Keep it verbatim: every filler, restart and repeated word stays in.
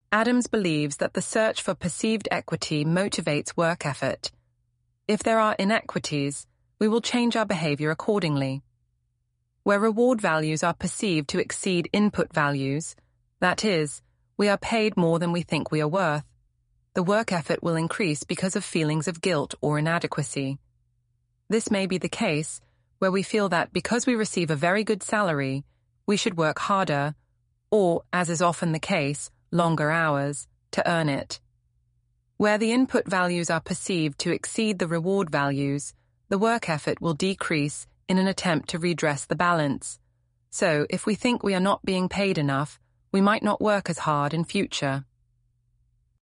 Adams believes that the search for perceived equity motivates work effort. If there are inequities, we will change our behavior accordingly. Where reward values are perceived to exceed input values, that is, we are paid more than we think we are worth, the work effort will increase because of feelings of guilt or inadequacy. This may be the case where we feel that because we receive a very good salary, we should work harder, or, as is often the case, longer hours, to earn it. Where the input values are perceived to exceed the reward values, the work effort will decrease in an attempt to redress the balance. So, if we think we are not being paid enough, we might not work as hard in future.